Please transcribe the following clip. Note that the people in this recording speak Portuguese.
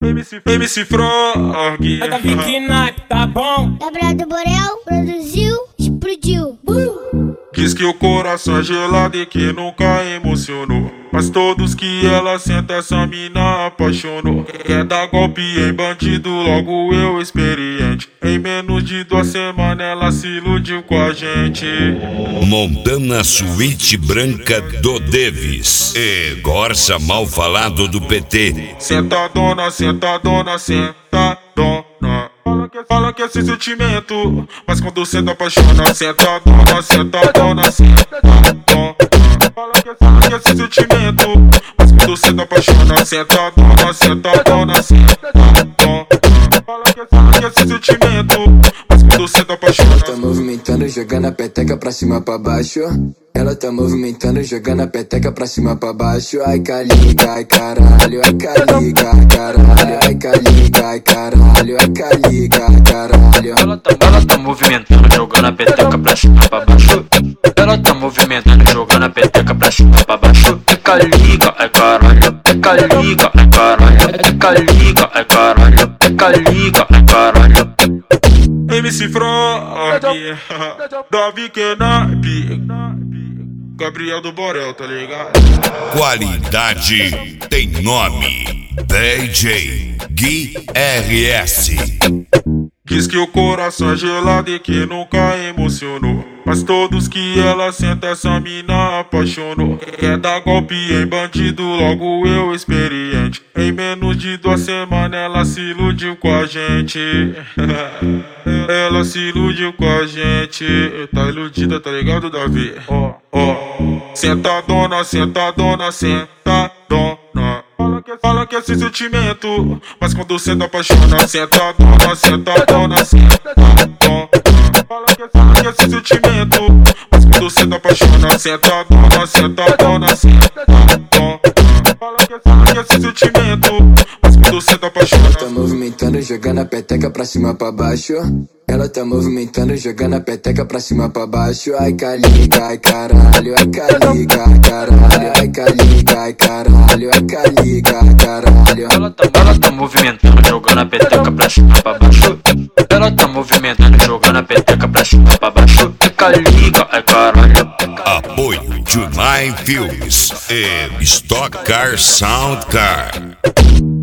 MC Frog. É Davi Knipe, tá bom? Gabriel do Borel produziu, explodiu. Diz que o coração é gelado e que nunca emocionou, mas todos que ela senta essa mina apaixonou. Quer dar golpe em bandido, logo eu experiente. Em menos de 2 semanas ela se iludiu com a gente. Montana Suíte Branca do Davis e Gorsa Mal Falado do PT. Sentadona, sentadona, sentadona. Fala que é sem sentimento, mas quando senta apaixona. Sentadona, sentadona, sentadona. Fala que é sem sentimento, mas quando senta apaixona. Sentadona, sentadona, sentadona. Fala que é sem sentimento, mas quando senta apaixona. Ela tá movimentando, jogando a peteca pra cima pra baixo. Ela tá movimentando, jogando a peteca pra cima pra baixo. Ai caliga, ai caralho, ai caliga, ai caralho, ai caliga, ai caralho, ai caliga, ai caralho. Ela tá movimentando, jogando a peteca pra cima pra baixo. Ela tá movimentando, jogando a peteca pra cima pra baixo. Ai caliga, ai caralho, ai caliga, ai caralho, ai caliga, ai caralho, ai caliga, ai caralho. MC Frog, Davi Knipe, Gabriel do Borel, tá ligado? Qualidade tem nome. DJ Gui RS. Diz que o coração é gelado e que nunca emocionou, mas todos que ela senta essa mina apaixonou. Quer dar golpe em bandido, logo eu experiente. Em menos de 2 semanas ela se iludiu com a gente. Ela se iludiu com a gente. Tá iludida, tá ligado, Davi? Sentadona, sentadona, sentadona. Fala que é sem sentimento, mas quando senta apaixona. Sentadona, sentadona, sentadona. Fala que é sem sentimento, mas quando senta apaixona. Sentadona, sentadona, sentadona. Fala que é sem sentimento, mas quando senta apaixona. Ela tá movimentando, jogando a peteca pra cima pra baixo. Ela tá movimentando, jogando a peteca pra cima pra baixo. Ai caliga, ai caralho, ai caliga, ai caralho, ai caliga, ai caralho, ai caliga, ai caralho. Ela tá movimentando, jogando a peteca pra cima pra baixo. Ela tá movimentando, jogando a peteca pra cima pra baixo. Ai caliga, ai caralho. Apoio Junai Filmes e Stock Car Sound Car.